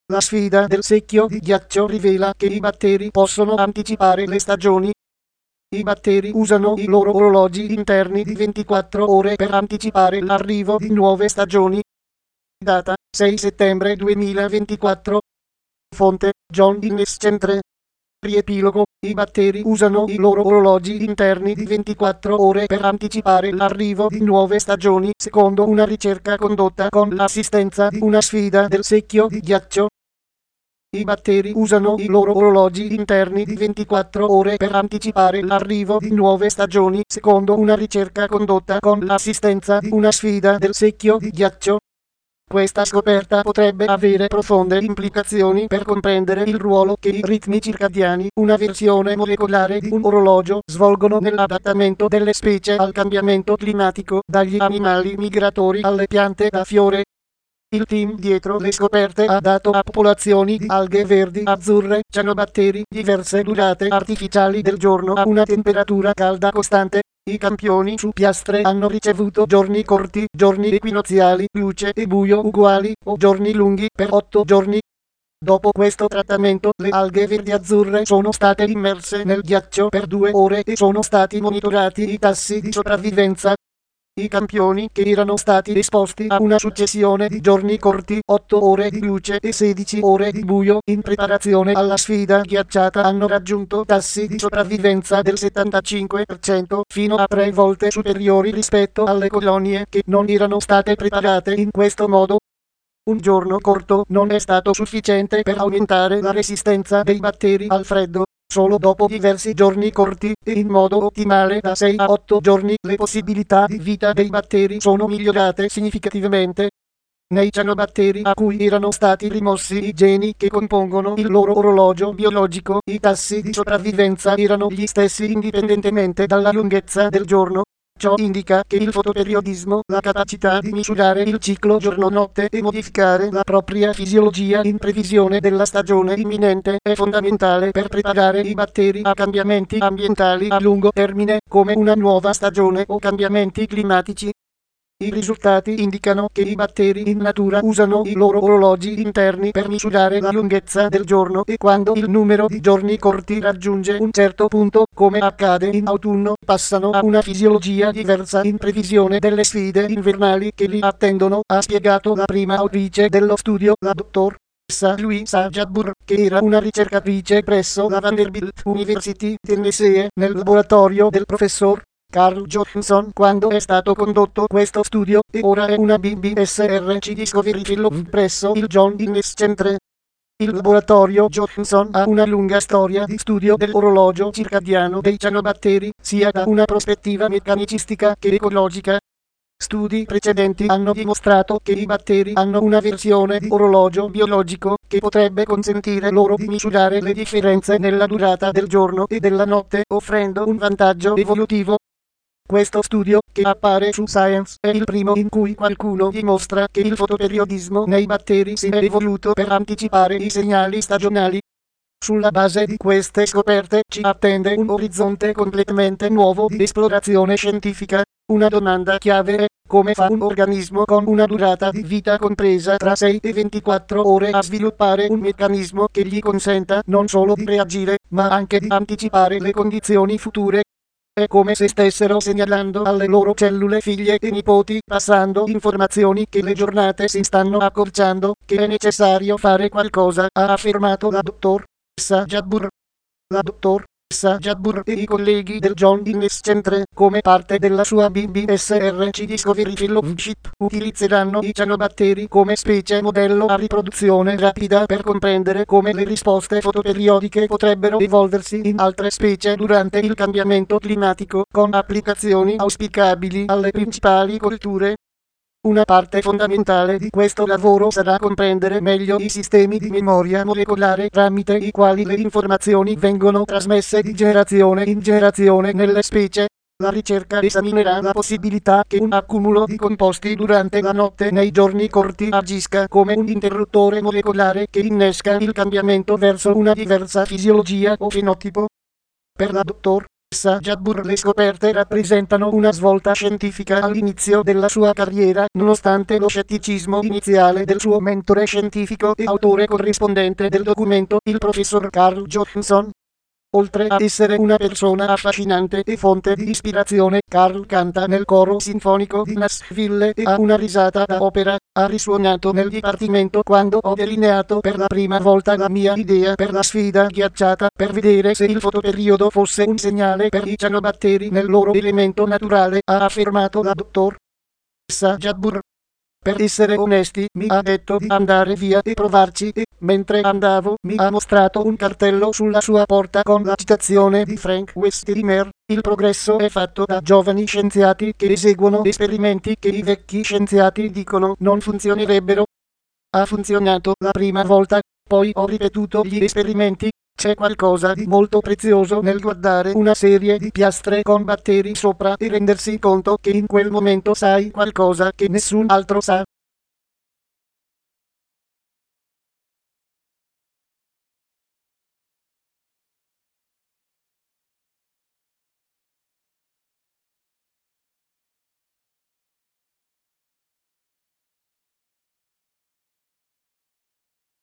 La sfida del secchio di ghiaccio rivela che i batteri possono anticipare le stagioni. I batteri usano i loro orologi interni di 24 ore per anticipare l'arrivo di nuove stagioni. Data 6 settembre 2024. Fonte John Innes Centre. Riepilogo. I batteri usano i loro orologi interni di 24 ore per anticipare l'arrivo di nuove stagioni, secondo una ricerca condotta con l'assistenza di una sfida del secchio di ghiaccio. I batteri usano i loro orologi interni di 24 ore per anticipare l'arrivo di nuove stagioni, secondo una ricerca condotta con l'assistenza di una sfida del secchio di ghiaccio. Questa scoperta potrebbe avere profonde implicazioni per comprendere il ruolo che i ritmi circadiani, una versione molecolare di un orologio, svolgono nell'adattamento delle specie al cambiamento climatico, dagli animali migratori alle piante da fiore. Il team dietro le scoperte ha dato a popolazioni di alghe verdi, azzurre, cianobatteri, diverse durate artificiali del giorno a una temperatura calda costante. I campioni su piastre hanno ricevuto giorni corti, giorni equinoziali, luce e buio uguali, o giorni lunghi per 8 giorni. Dopo questo trattamento, le alghe verdi-azzurre sono state immerse nel ghiaccio per 2 ore e sono stati monitorati i tassi di sopravvivenza. I campioni, che erano stati esposti a una successione di giorni corti, 8 ore di luce e 16 ore di buio, in preparazione alla sfida ghiacciata, hanno raggiunto tassi di sopravvivenza del 75%, fino a 3 volte superiori rispetto alle colonie che non erano state preparate in questo modo. Un giorno corto non è stato sufficiente per aumentare la resistenza dei batteri al freddo. Solo dopo diversi giorni corti e in modo ottimale da 6 a 8 giorni le possibilità di vita dei batteri sono migliorate significativamente. Nei cianobatteri a cui erano stati rimossi i geni che compongono il loro orologio biologico, i tassi di sopravvivenza erano gli stessi indipendentemente dalla lunghezza del giorno. Ciò indica che il fotoperiodismo, la capacità di misurare il ciclo giorno-notte e modificare la propria fisiologia in previsione della stagione imminente, è fondamentale per preparare i batteri a cambiamenti ambientali a lungo termine, come una nuova stagione o cambiamenti climatici. I risultati indicano che i batteri in natura usano i loro orologi interni per misurare la lunghezza del giorno e quando il numero di giorni corti raggiunge un certo punto, come accade in autunno, passano a una fisiologia diversa in previsione delle sfide invernali che li attendono, ha spiegato la prima autrice dello studio, la dottoressa Louisa Jabbour, che era una ricercatrice presso la Vanderbilt University, Tennessee, nel laboratorio del professor Carl Johnson quando è stato condotto questo studio, e ora è una BBSRC Discovery Fellow presso il John Innes Centre. Il laboratorio Johnson ha una lunga storia di studio dell'orologio circadiano dei cianobatteri, sia da una prospettiva meccanicistica che ecologica. Studi precedenti hanno dimostrato che i batteri hanno una versione di orologio biologico che potrebbe consentire loro di misurare le differenze nella durata del giorno e della notte, offrendo un vantaggio evolutivo. Questo studio, che appare su Science, è il primo in cui qualcuno dimostra che il fotoperiodismo nei batteri si è evoluto per anticipare i segnali stagionali. Sulla base di queste scoperte ci attende un orizzonte completamente nuovo di esplorazione scientifica. Una domanda chiave è: come fa un organismo con una durata di vita compresa tra 6 e 24 ore a sviluppare un meccanismo che gli consenta non solo di reagire, ma anche di anticipare le condizioni future? È come se stessero segnalando alle loro cellule figlie e nipoti, passando informazioni che le giornate si stanno accorciando, che è necessario fare qualcosa, ha affermato la dottoressa Jabbour. La dottoressa Jabbour e i colleghi del John Innes Centre, come parte della sua BBSRC Discovery Fellowship, utilizzeranno i cianobatteri come specie modello a riproduzione rapida per comprendere come le risposte fotoperiodiche potrebbero evolversi in altre specie durante il cambiamento climatico, con applicazioni auspicabili alle principali colture. Una parte fondamentale di questo lavoro sarà comprendere meglio i sistemi di memoria molecolare tramite i quali le informazioni vengono trasmesse di generazione in generazione nelle specie. La ricerca esaminerà la possibilità che un accumulo di composti durante la notte nei giorni corti agisca come un interruttore molecolare che innesca il cambiamento verso una diversa fisiologia o fenotipo. Per la dottoressa Jabbour. Le scoperte rappresentano una svolta scientifica all'inizio della sua carriera, nonostante lo scetticismo iniziale del suo mentore scientifico e autore corrispondente del documento, il professor Carl Johansson. Oltre a essere una persona affascinante e fonte di ispirazione, Carl canta nel coro sinfonico di Nashville e ha una risata da opera. Ha risuonato nel dipartimento quando ho delineato per la prima volta la mia idea per la sfida ghiacciata, per vedere se il fotoperiodo fosse un segnale per i cianobatteri nel loro elemento naturale, ha affermato la dottor Jabbour. Per essere onesti, mi ha detto di andare via e provarci e, mentre andavo, mi ha mostrato un cartello sulla sua porta con la citazione di Frank Westheimer: il progresso è fatto da giovani scienziati che eseguono esperimenti che i vecchi scienziati dicono non funzionerebbero. Ha funzionato la prima volta, poi ho ripetuto gli esperimenti. C'è qualcosa di molto prezioso nel guardare una serie di piastre con batteri sopra e rendersi conto che in quel momento sai qualcosa che nessun altro sa.